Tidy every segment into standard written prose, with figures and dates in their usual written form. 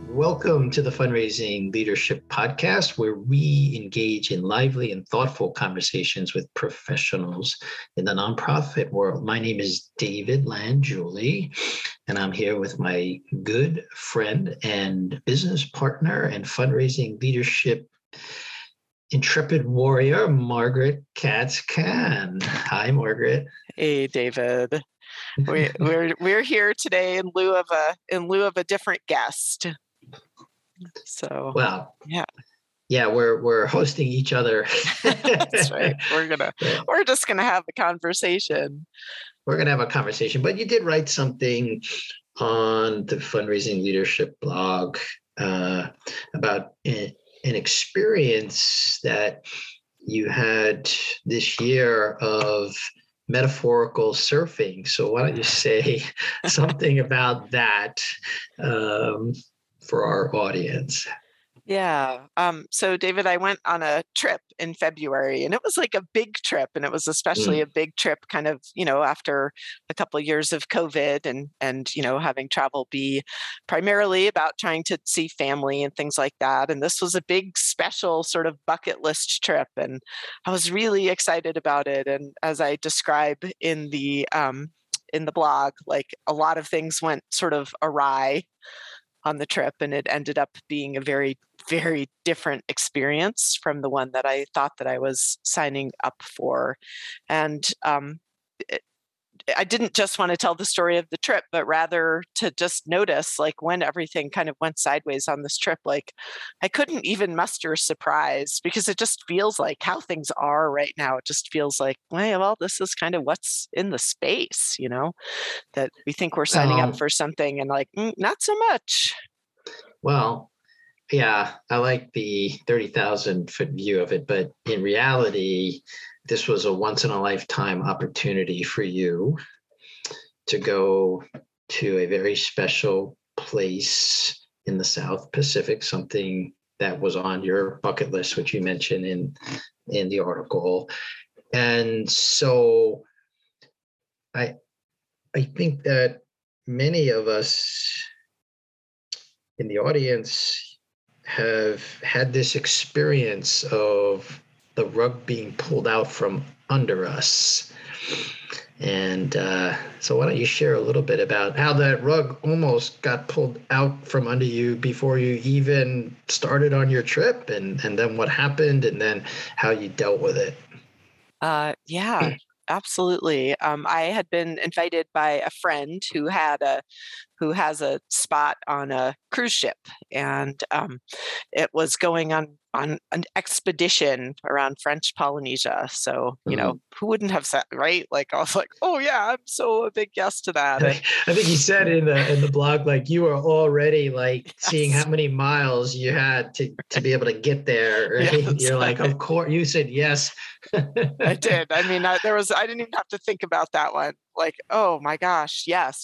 Welcome to the Fundraising Leadership Podcast, where we engage in lively and thoughtful conversations with professionals in the nonprofit world. My name is David Langiuli, and I'm here with my good friend and business partner and fundraising leadership intrepid warrior, Margaret Katz-Kahn. Hi, Margaret. Hey, David. We're here today in lieu of a different guest. So well, yeah, we're hosting each other. That's right. We're just gonna have a conversation. We're gonna have a conversation. But you did write something on the Fundraising Leadership blog about an experience that you had this year of metaphorical surfing. So why don't you say something about that for our audience? Yeah. So David, I went on a trip in February, and it was like a big trip, and it was especially a big trip kind of, after a couple of years of COVID and having travel be primarily about trying to see family and things like that. And this was a big special sort of bucket list trip, and I was really excited about it. And as I describe in the blog, like a lot of things went sort of awry on the trip, and it ended up being a very, very different experience from the one that I thought that I was signing up for. And I didn't just want to tell the story of the trip, but rather to just notice, like, when everything kind of went sideways on this trip, like I couldn't even muster surprise, because it just feels like how things are right now. It just feels like, well, this is kind of what's in the space, that we think we're signing up for something, and like, not so much. Well, yeah, I like the 30,000 foot view of it, but in reality, this was a once in a lifetime opportunity for you to go to a very special place in the South Pacific, something that was on your bucket list, which you mentioned in the article. And so I think that many of us in the audience have had this experience of the rug being pulled out from under us. And so why don't you share a little bit about how that rug almost got pulled out from under you before you even started on your trip, and then what happened, and then how you dealt with it? Yeah, absolutely. I had been invited by a friend who has a spot on a cruise ship, and it was going on an expedition around French Polynesia. So, who wouldn't have said, right? Like, I was like, oh yeah, I'm so a big yes to that. And I think you said in the blog, like, you were already like seeing how many miles you had to be able to get there. Right? Yes. You're like, of course, you said yes. I did. I mean, I didn't even have to think about that one. Like, oh my gosh, yes.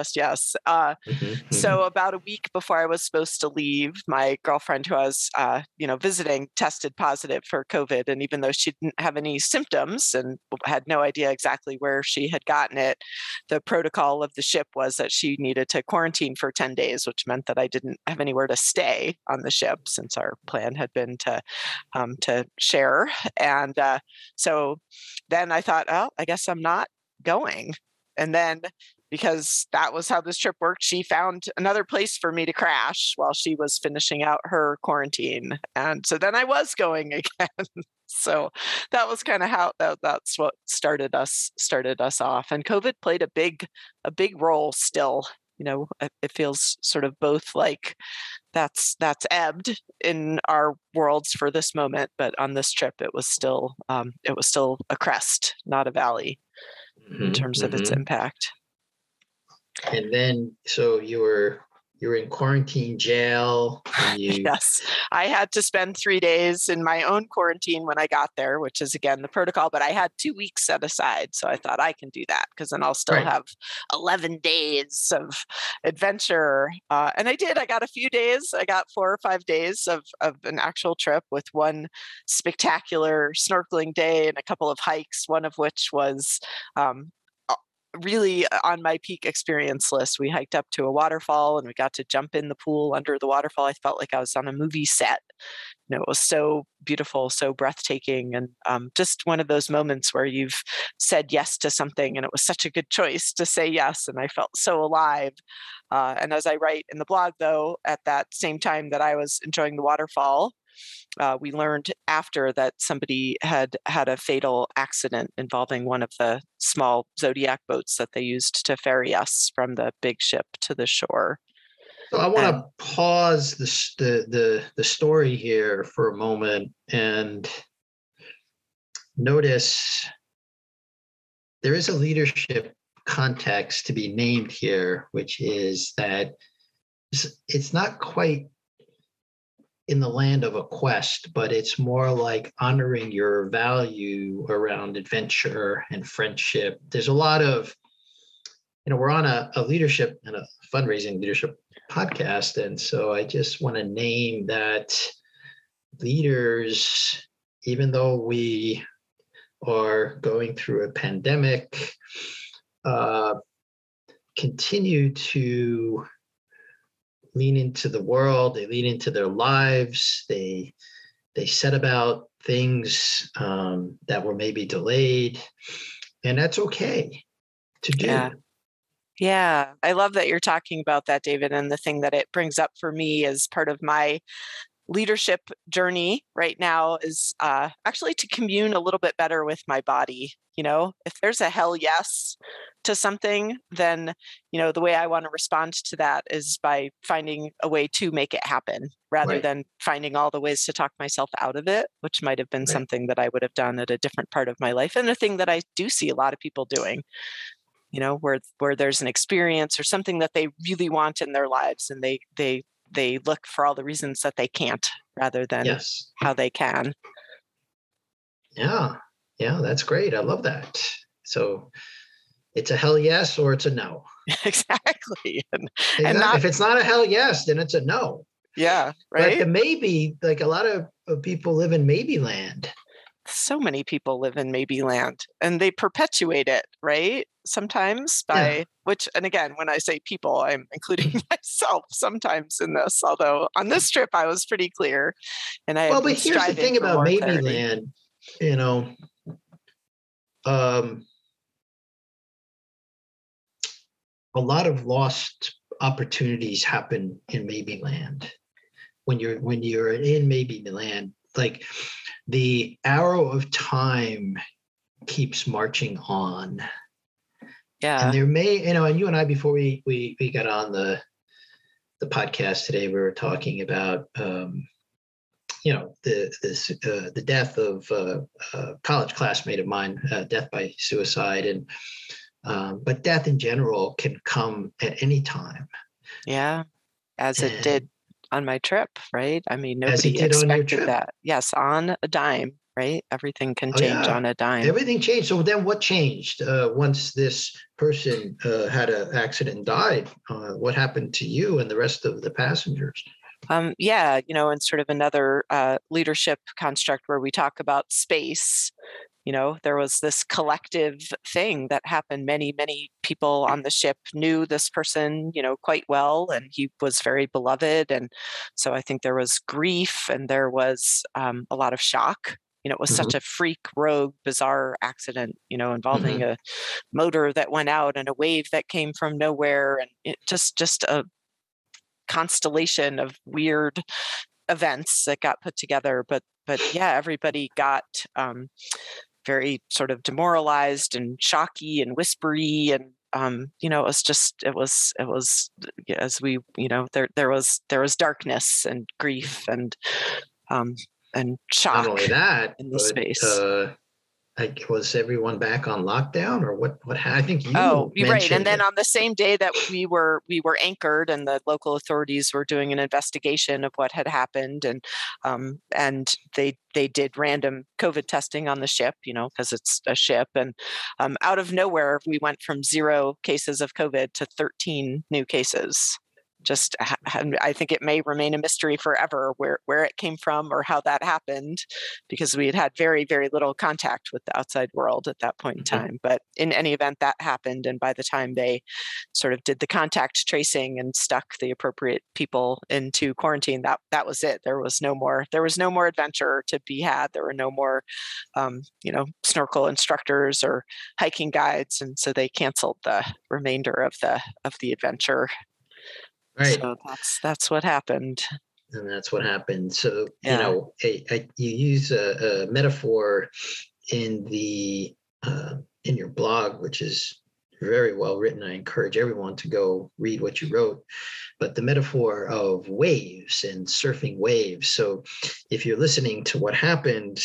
So about a week before I was supposed to leave, my girlfriend who I was, visiting tested positive for COVID. And even though she didn't have any symptoms and had no idea exactly where she had gotten it, the protocol of the ship was that she needed to quarantine for 10 days, which meant that I didn't have anywhere to stay on the ship, since our plan had been to share. And so then I thought, oh, I guess I'm not going. And then, because that was how this trip worked, she found another place for me to crash while she was finishing out her quarantine. And so then I was going again. So that was kind of how that's what started us off. And COVID played a big role still. It feels sort of both like that's ebbed in our worlds for this moment, but on this trip it was still a crest, not a valley, in terms of its impact. And then, so you were in quarantine jail. Yes, I had to spend 3 days in my own quarantine when I got there, which is again the protocol, but I had 2 weeks set aside. So I thought I can do that, because then I'll still have 11 days of adventure. And I did. I got a few days. I got 4 or 5 days of an actual trip, with one spectacular snorkeling day and a couple of hikes, one of which was really on my peak experience list. We hiked up to a waterfall and we got to jump in the pool under the waterfall. I felt like I was on a movie set. It was so beautiful, so breathtaking, and just one of those moments where you've said yes to something and it was such a good choice to say yes, and I felt so alive. And as I write in the blog, though, at that same time that I was enjoying the waterfall, we learned after that somebody had had a fatal accident involving one of the small Zodiac boats that they used to ferry us from the big ship to the shore. So I want And to pause the story here for a moment and notice there is a leadership context to be named here, which is that it's not quite in the land of a quest, but it's more like honoring your value around adventure and friendship. There's a lot of, we're on a leadership and a fundraising leadership podcast. And so I just want to name that leaders, even though we are going through a pandemic, continue to lean into the world, they lean into their lives, they set about things that were maybe delayed, and that's okay to do. yeah. Yeah, I love that you're talking about that, David. And the thing that it brings up for me as part of my leadership journey right now is actually to commune a little bit better with my body. If there's a hell yes to something, then, the way I want to respond to that is by finding a way to make it happen rather Right. than finding all the ways to talk myself out of it, which might have been Right. something that I would have done at a different part of my life. And a thing that I do see a lot of people doing. Where there's an experience or something that they really want in their lives, and they look for all the reasons that they can't rather than Yes. how they can. Yeah, that's great. I love that. So it's a hell yes or it's a no. Exactly. And if it's not a hell yes, then it's a no. Yeah, right. But the maybe, like a lot of people live in maybe land. So many people live in maybe land, and they perpetuate it, right? Sometimes which, and again, when I say people, I'm including myself sometimes in this, although on this trip I was pretty clear. And I But here's the thing about maybe clarity. land, a lot of lost opportunities happen in maybe land. When you're in maybe land, like the arrow of time keeps marching on. Yeah. And there may, and you and I, before we got on the podcast today, we were talking about, the death of a college classmate of mine, death by suicide, and but death in general can come at any time. Yeah, as it did on my trip, right? I mean, nobody expected that. Yes, on a dime, right? Everything can change on a dime. Everything changed. So then what changed once this person had an accident and died? What happened to you and the rest of the passengers? Yeah, in sort of another leadership construct where we talk about space, there was this collective thing that happened. Many, many people on the ship knew this person, quite well, and he was very beloved. And so I think there was grief and there was a lot of shock. It was such a freak, rogue, bizarre accident, involving a motor that went out and a wave that came from nowhere. And it just a constellation of weird events that got put together. But yeah, everybody got very sort of demoralized and shocky and whispery, and it was as we, there was darkness and grief and shock. Not only that, in the space. Was everyone back on lockdown, or what? I think you. Oh, you're right. And then on the same day that we were anchored, and the local authorities were doing an investigation of what had happened, and they did random COVID testing on the ship, because it's a ship, and out of nowhere we went from 0 cases of COVID to 13 new cases. I think it may remain a mystery forever where it came from or how that happened, because we had very, very little contact with the outside world at that point in time. But in any event, that happened. And by the time they sort of did the contact tracing and stuck the appropriate people into quarantine, that was it. There was no more adventure to be had. There were no more, snorkel instructors or hiking guides. And so they canceled the remainder of the adventure. Right. So that's what happened. And that's what happened. So, Yeah. you use a metaphor in your blog, which is very well written. I encourage everyone to go read what you wrote, but the metaphor of waves and surfing waves. So if you're listening to what happened,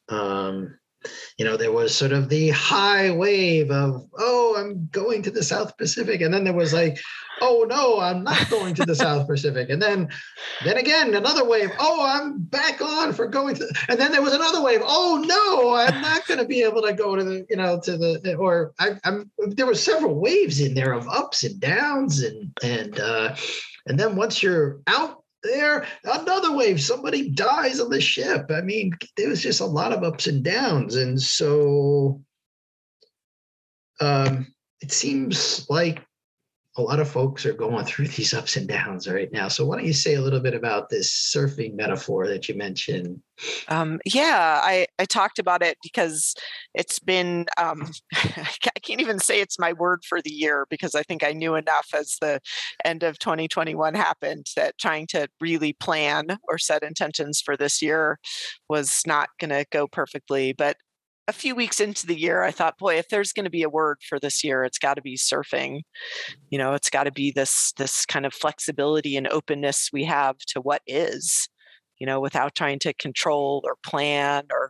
there was sort of the high wave of, oh, I'm going to the South Pacific. And then there was like, oh, no, I'm not going to the South Pacific. And then again, another wave, oh, I'm back on for going to, and then there was another wave, oh, no, I'm not going to be able to go to there were several waves in there of ups and downs. And then once you're out there, another wave, somebody dies on the ship. I mean, there was just a lot of ups and downs. And so it seems like a lot of folks are going through these ups and downs right now. So why don't you say a little bit about this surfing metaphor that you mentioned? I talked about it because it's been, I can't even say it's my word for the year, because I think I knew enough as the end of 2021 happened that trying to really plan or set intentions for this year was not going to go perfectly. But a few weeks into the year, I thought, boy, if there's going to be a word for this year, it's got to be surfing. It's got to be this kind of flexibility and openness we have to what is, without trying to control or plan or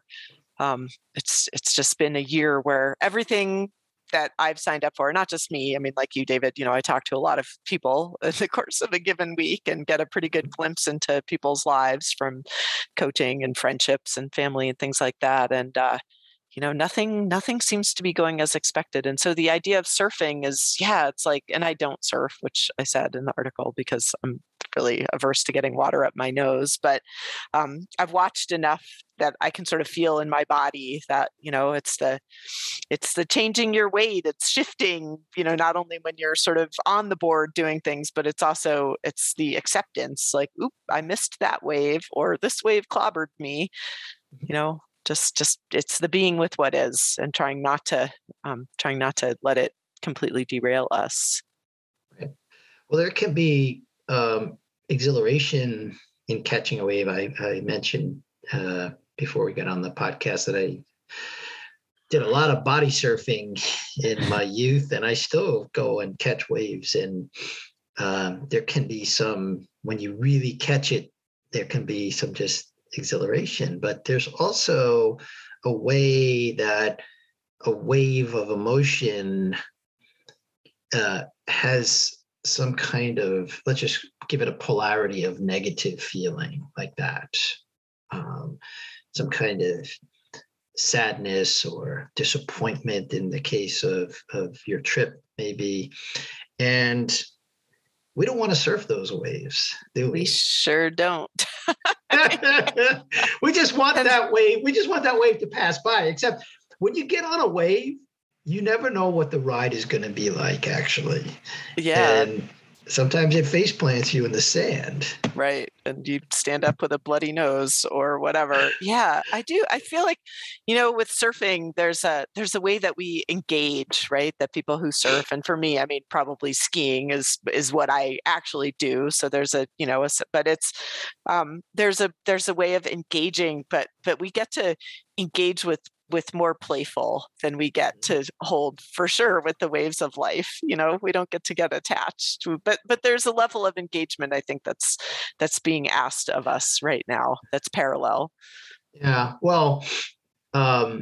it's just been a year where everything that I've signed up for, not just me, I mean, like you, David, I talk to a lot of people in the course of a given week and get a pretty good glimpse into people's lives from coaching and friendships and family and things like that. And nothing seems to be going as expected. And so the idea of surfing is, it's like, and I don't surf, which I said in the article because I'm really averse to getting water up my nose. But I've watched enough that I can sort of feel in my body that, it's the changing your weight, it's shifting, not only when you're sort of on the board doing things, but it's the acceptance, like, oop, I missed that wave, or this wave clobbered me, just it's the being with what is and trying not to let it completely derail us. Right. Well, there can be exhilaration in catching a wave. I mentioned before we got on the podcast that I did a lot of body surfing in my youth, and I still go and catch waves. And there can be when you really catch it, there can be some just exhilaration, but there's also a way that a wave of emotion has some kind of, let's just give it a polarity of negative feeling like that. Some kind of sadness or disappointment in the case of your trip, maybe. And we don't want to surf those waves, do we? We sure don't. We just want that wave. We just want that wave to pass by. Except when you get on a wave, you never know what the ride is going to be like, actually. Yeah. And sometimes it face plants you in the sand. Right. And you stand up with a bloody nose or whatever. Yeah, I do. I feel like, with surfing, there's a way that we engage, right? That people who surf, and for me, I mean, probably skiing is what I actually do. So there's but it's, there's a way of engaging, but we get to engage with more playful than we get to hold, for sure, with the waves of life. We don't get to get attached to, but there's a level of engagement, I think, that's being asked of us right now that's parallel. Yeah. Well, I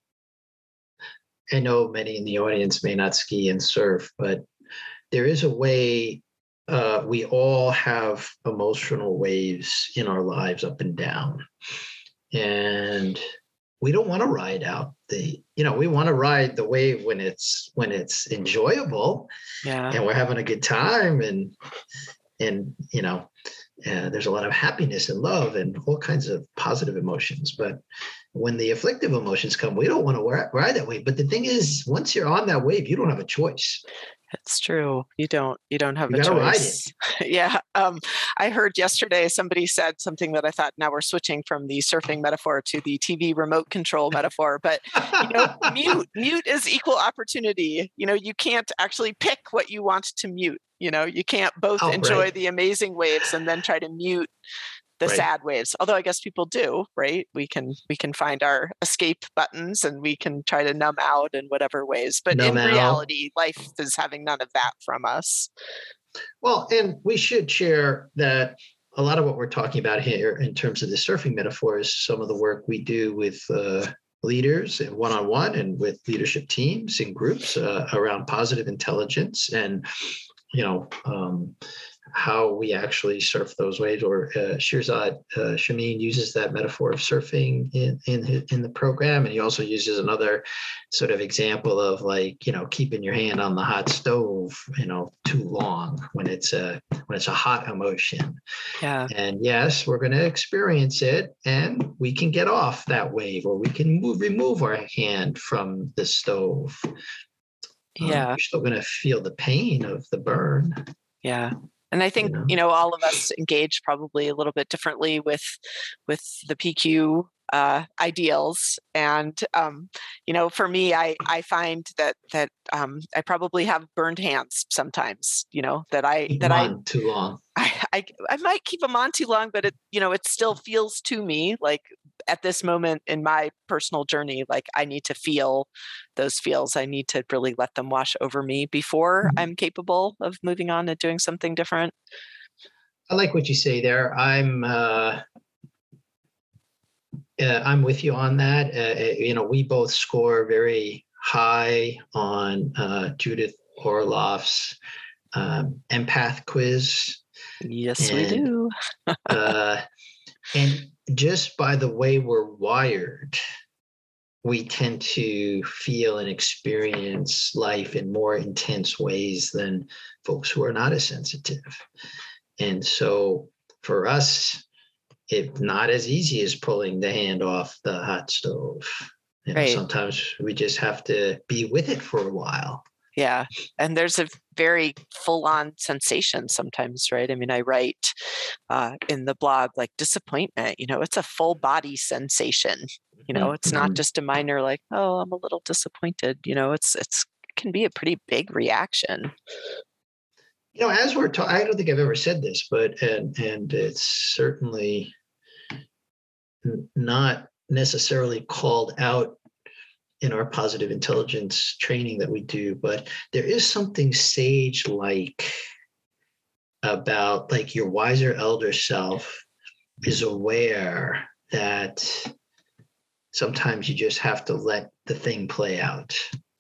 know many in the audience may not ski and surf, but there is a way. We all have emotional waves in our lives, up and down, and we don't want to ride out we want to ride the wave when it's enjoyable, yeah, and we're having a good time, and there's a lot of happiness and love and all kinds of positive emotions. But when the afflictive emotions come, we don't want to ride that wave. But the thing is, once you're on that wave, you don't have a choice. It's true. You don't have You a got to ride it. choice. Yeah. I heard yesterday somebody said something that I thought, now we're switching from the surfing metaphor to the TV remote control metaphor, but mute is equal opportunity. You can't actually pick what you want to mute. You can't both enjoy the amazing waves and then try to mute the sad waves. Although I guess people do, right? We can find our escape buttons and we can try to numb out in whatever ways. But in reality, life is having none of that from us. Well, and we should share that a lot of what we're talking about here in terms of the surfing metaphor is some of the work we do with leaders and one-on-one and with leadership teams and groups around positive intelligence and how we actually surf those waves. Or Shirzad Chamine uses that metaphor of surfing in the program, and he also uses another sort of example of keeping your hand on the hot stove too long when it's a hot emotion. Yeah. And yes, we're going to experience it, and we can get off that wave, or we can remove our hand from the stove. Yeah. You're still going to feel the pain of the burn. Yeah. And I think, all of us engage probably a little bit differently with the PQ ideals. And, for me, I find that I probably have burned hands sometimes, that I too long. I might keep them on too long, but it still feels to me like at this moment in my personal journey, like I need to feel those feels. I need to really let them wash over me before I'm capable of moving on and doing something different. I like what you say there. I'm with you on that. We both score very high on Judith Orloff's empath quiz. Yes, we do. And just by the way we're wired, we tend to feel and experience life in more intense ways than folks who are not as sensitive. And so for us, it's not as easy as pulling the hand off the hot stove. Sometimes we just have to be with it for a while. Yeah. And there's a very full-on sensation sometimes, right? I mean, I write in the blog, like disappointment, it's a full body sensation. It's not just a minor, like, oh, I'm a little disappointed. It can be a pretty big reaction. As we're talking, I don't think I've ever said this, but, and it's certainly not necessarily called out in our positive intelligence training that we do, but there is something sage-like about, like, your wiser elder self is aware that sometimes you just have to let the thing play out.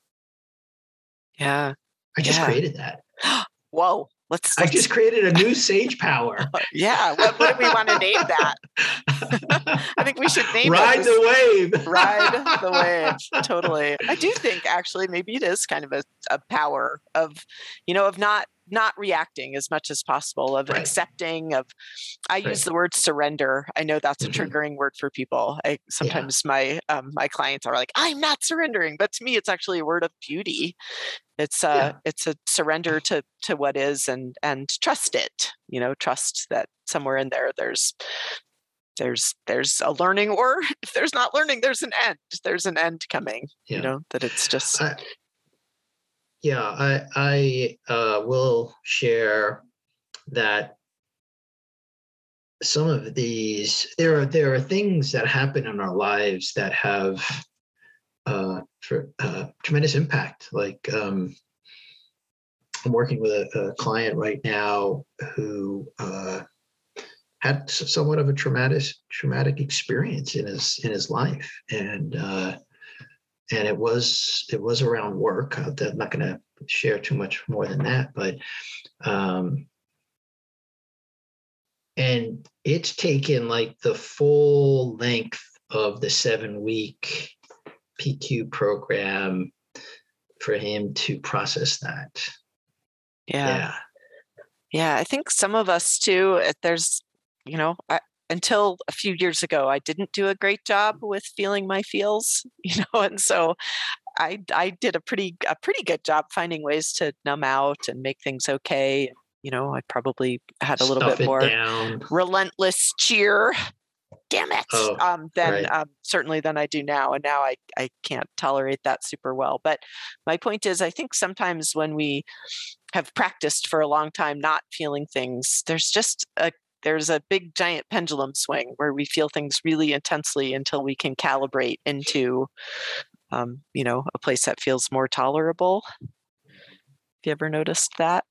Yeah. I just created that. Whoa. I just created a new sage power. Yeah. What do we want to name that? I think we should name Ride it. the wave. Ride the wave. Totally. I do think actually maybe it is kind of a power of, of not reacting as much as possible, of accepting, I use the word surrender. I know that's a triggering word for people. Sometimes my clients are like, I'm not surrendering, but to me, it's actually a word of beauty. It's a surrender to what is and trust it, trust that somewhere in there, there's a learning, or if there's not learning, there's an end coming, that it's just. I will share that some of these, there are things that happen in our lives that have tremendous impact. Like I'm working with a client right now who had somewhat of a traumatic experience in his life, and it was around work. I'm not going to share too much more than that, but and it's taken like the full length of the 7-week PQ program for him to process that. Yeah. Yeah, I think some of us too, there's, until a few years ago, I didn't do a great job with feeling my feels, and so I did a pretty good job finding ways to numb out and make things okay. I probably had a little bit Stuff it more down. relentless cheer, damn it, Oh, than right. certainly than I do now. And now I can't tolerate that super well. But my point is, I think sometimes when we have practiced for a long time not feeling things, there's a big giant pendulum swing where we feel things really intensely until we can calibrate into a place that feels more tolerable. Have you ever noticed that?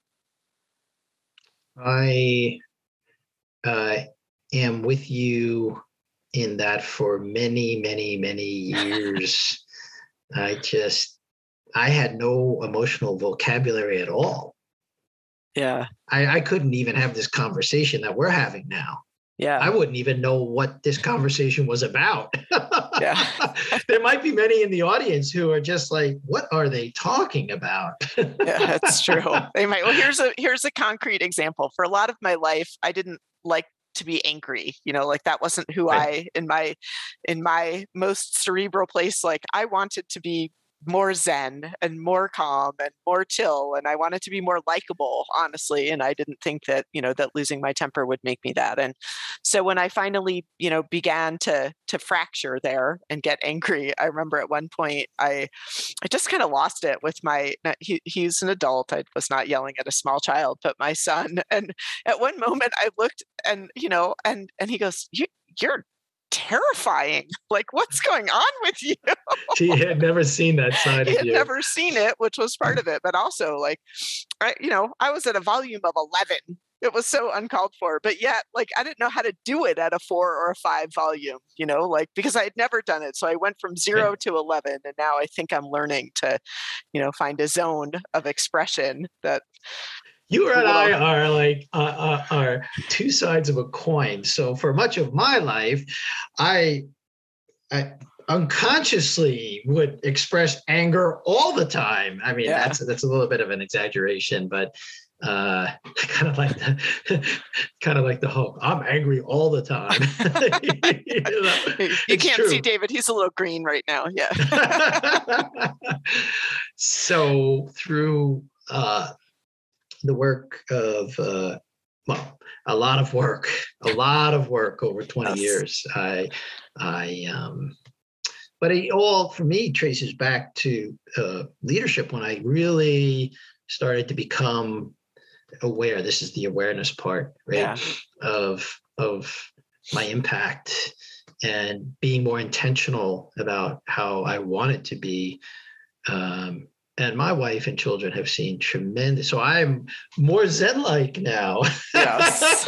I uh, am with you in that for many, many, many years. I just, I had no emotional vocabulary at all. Yeah. I couldn't even have this conversation that we're having now. I Yeah. wouldn't even know what this conversation was about. Yeah. There might be many in the audience who are just like, what are they talking about? Yeah, that's true. They might. Well, here's a concrete example. For a lot of my life, I didn't like to be angry. Like that wasn't who Right. I in my most cerebral place. Like I wanted to be more zen and more calm and more chill, and I wanted to be more likable, honestly. And I didn't think that that losing my temper would make me that. And so when I finally began to fracture there and get angry, I remember at one point I just kind of lost it with he's an adult. I was not yelling at a small child, but my son. And at one moment I looked and, and he goes, you're terrifying. Like, what's going on with you? She had never seen that side He of had you. never seen it, which was part of it. But also like, I was at a volume of 11. It was so uncalled for, but yet, like, I didn't know how to do it at a 4 or a 5 volume, like, because I had never done it. So I went from 0 Right. to 11, and now I think I'm learning to, find a zone of expression that You a and I little, are like are two sides of a coin. So for much of my life, I I unconsciously would express anger all the time. I mean, yeah, that's a little bit of an exaggeration, but kind of like kind of like the hope. I'm angry all the time. you It's can't see true. David. He's a little green right now. Yeah. So through the work of well, a lot of work over 20 Yes. years. I but it all for me traces back to leadership when I really started to become aware. This is the awareness part, right? Yeah. Of my impact and being more intentional about how I want it to be. And my wife and children have seen tremendous. So I'm more Zen-like now. Yes.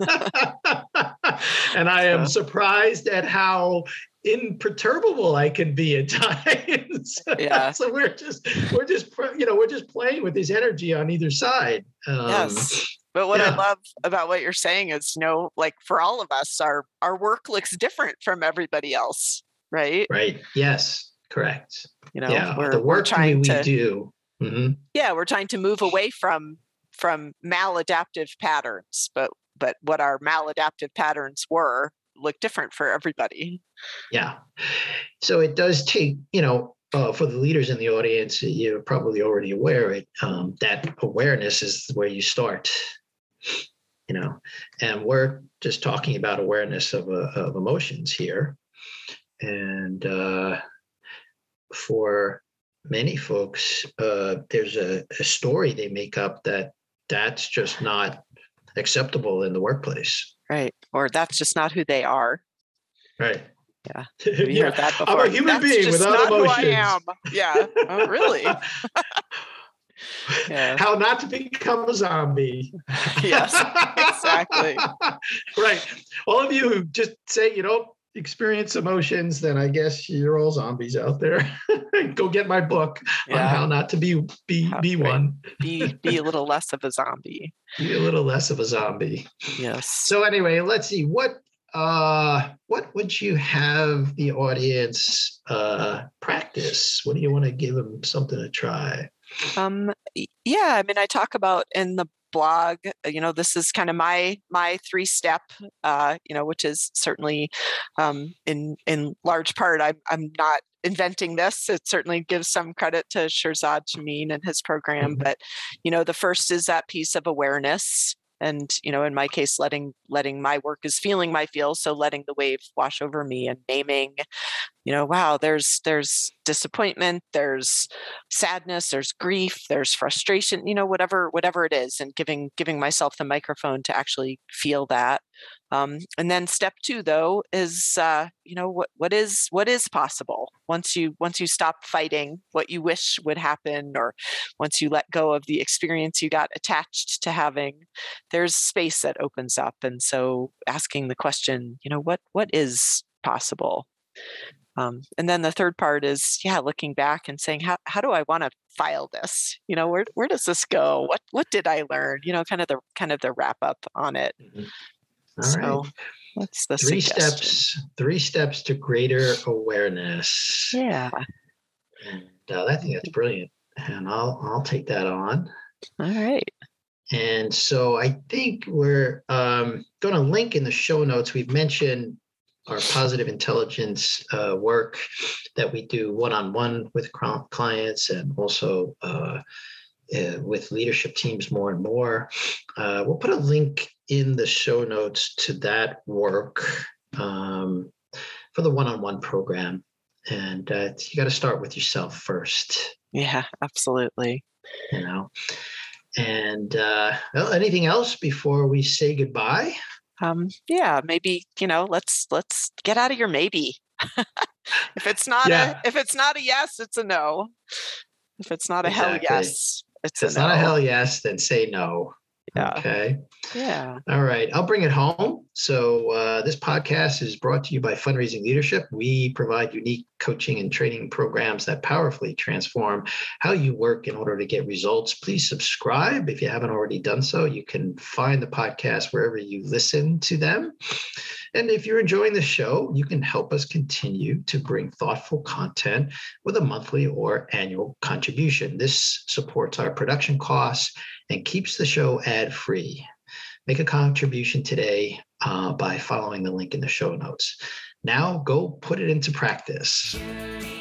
And I am So, surprised at how imperturbable I can be at times. yeah. So we're just playing with this energy on either side. Yes. But what I Yeah, love about what you're saying is, like for all of us, our work looks different from everybody else, right? right. Yes, correct. You know, Yeah, the we're work we, trying we to do. Mhm. yeah, we're trying to move away from maladaptive patterns, but what our maladaptive patterns were look different for everybody. Yeah. So it does take, for the leaders in the audience, you're probably already aware that awareness is where you start, and we're just talking about awareness of emotions here. And for many folks, there's a story they make up that's just not acceptable in the workplace. Right. Or that's just not who they are. Right. Yeah. Have you Yeah. heard that I'm before? a human That's being just without not who I emotions. am. Yeah. Oh, really? Yeah. How not to become a zombie. Yes. Exactly. Right. All of you who just say you don't experience emotions, then I guess you're all zombies out there. Go get my book on Yeah. how not to be Right. one. Be a little less of a zombie. Be a little less of a zombie. Yes. So anyway, let's see what would you have the audience practice? What do you want to give them something to try? Yeah, I mean, I talk about in blog. This is kind of my 3-step, which is certainly in large part, I'm not inventing this. It certainly gives some credit to Shirzad Chamine and his program. But, the first is that piece of awareness. And, in my case, letting my work is feeling my feel. So letting the wave wash over me and naming, wow, there's disappointment, there's sadness, there's grief, there's frustration, whatever it is, and giving myself the microphone to actually feel that. And then step 2, though, is what is possible once you stop fighting what you wish would happen, or once you let go of the experience you got attached to having. There's space that opens up, and so asking the question, what is possible. And then the third part is, looking back and saying, how do I want to file this? Where does this go? What did I learn? Kind of the wrap up on it. All right. So that's the 3 suggestion. steps. 3 steps to greater awareness. Yeah. And I think that's brilliant. And I'll take that on. All right. And so I think we're going to link in the show notes. We've mentioned our positive intelligence work that we do one-on-one with clients, and also with leadership teams more and more. We'll put a link in the show notes to that work for the one-on-one program. And you got to start with yourself first. Yeah, absolutely. And anything else before we say goodbye? Maybe, let's get out of your maybe. If it's not a yes, it's a no. If it's not a hell yes, it's a no. If it's not a hell yes, then say no. Yeah. Okay. Yeah. All right. I'll bring it home. So this podcast is brought to you by Fundraising Leadership. We provide unique coaching and training programs that powerfully transform how you work in order to get results. Please subscribe if you haven't already done so. You can find the podcast wherever you listen to them. And if you're enjoying the show, you can help us continue to bring thoughtful content with a monthly or annual contribution. This supports our production costs and keeps the show ad-free. Make a contribution today by following the link in the show notes. Now go put it into practice.